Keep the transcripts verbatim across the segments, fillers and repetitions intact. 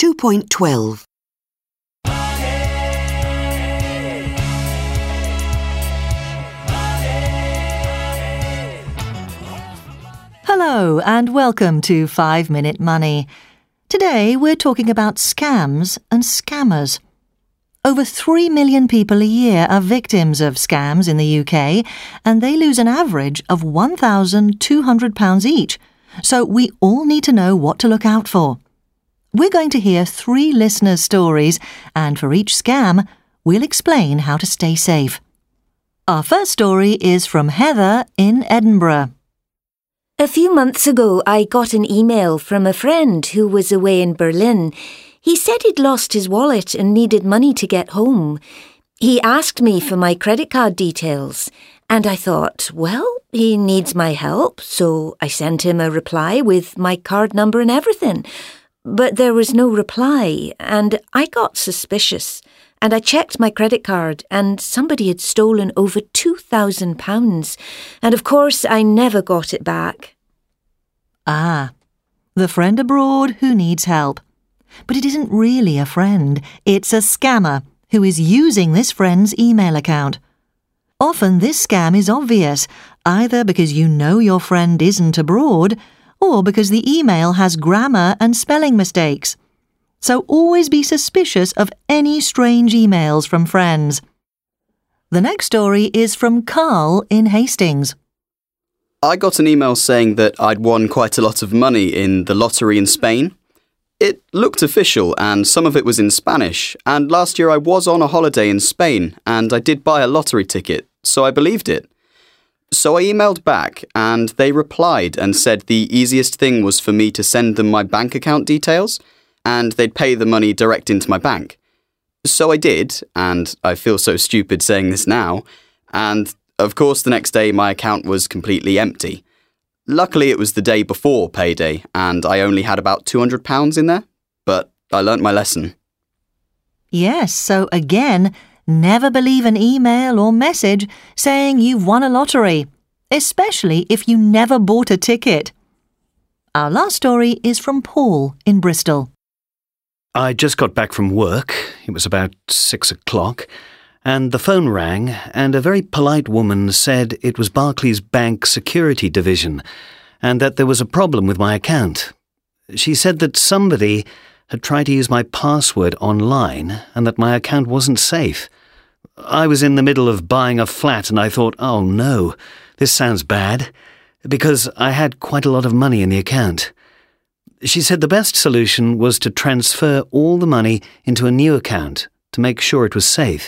two point twelve. Hello and welcome to five minute Money. Today we're talking about scams and scammers. Over three million people a year are victims of scams in the U K, and they lose an average of one thousand two hundred pounds each, so we all need to know what to look out for. We're going to hear three listeners' stories, and for each scam, we'll explain how to stay safe. Our first story is from Heather in Edinburgh. A few months ago, I got an email from a friend who was away in Berlin. He said he'd lost his wallet and needed money to get home. He asked me for my credit card details, and I thought, well, he needs my help, so I sent him a reply with my card number and everything. But there was no reply, and I got suspicious, and I checked my credit card, and somebody had stolen over two thousand pounds, and of course I never got it back. Ah, the friend abroad who needs help. But it isn't really a friend, it's a scammer who is using this friend's email account. Often this scam is obvious, either because you know your friend isn't abroad, or because the email has grammar and spelling mistakes. So always be suspicious of any strange emails from friends. The next story is from Carl in Hastings. I got an email saying that I'd won quite a lot of money in the lottery in Spain. It looked official and some of it was in Spanish, and last year I was on a holiday in Spain and I did buy a lottery ticket, so I believed it. So I emailed back and they replied and said the easiest thing was for me to send them my bank account details and they'd pay the money direct into my bank. So I did, and I feel so stupid saying this now, and of course the next day my account was completely empty. Luckily it was the day before payday and I only had about two hundred pounds in there, but I learnt my lesson. Yes, so again, never believe an email or message saying you've won a lottery, especially if you never bought a ticket. Our last story is from Paul in Bristol. I just got back from work. It was about six o'clock, and the phone rang, and a very polite woman said it was Barclays Bank Security Division, and that there was a problem with my account. She said that somebody had tried to use my password online and that my account wasn't safe. I was in the middle of buying a flat and I thought, oh no, this sounds bad, because I had quite a lot of money in the account. She said the best solution was to transfer all the money into a new account to make sure it was safe.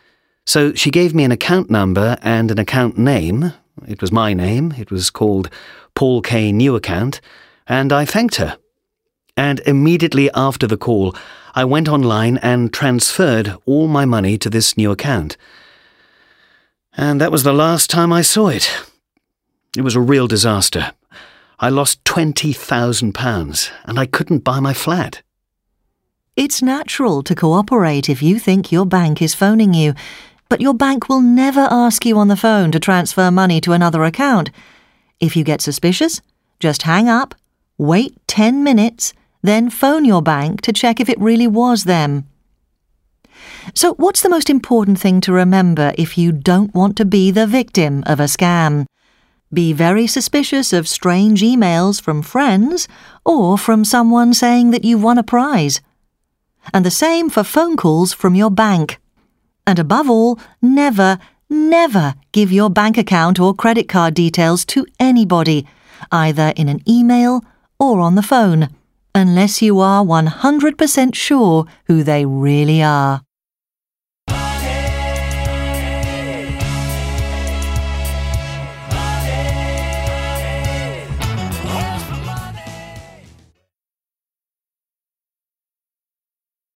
So she gave me an account number and an account name. It was my name. It was called Paul K. New Account, and I thanked her. And immediately after the call, I went online and transferred all my money to this new account. And that was the last time I saw it. It was a real disaster. I lost twenty thousand pounds and I couldn't buy my flat. It's natural to cooperate if you think your bank is phoning you, but your bank will never ask you on the phone to transfer money to another account. If you get suspicious, just hang up, wait ten minutes, then phone your bank to check if it really was them. So what's the most important thing to remember if you don't want to be the victim of a scam? Be very suspicious of strange emails from friends or from someone saying that you've won a prize. And the same for phone calls from your bank. And above all, never, never give your bank account or credit card details to anybody, either in an email or on the phone, unless you are one hundred percent sure who they really are.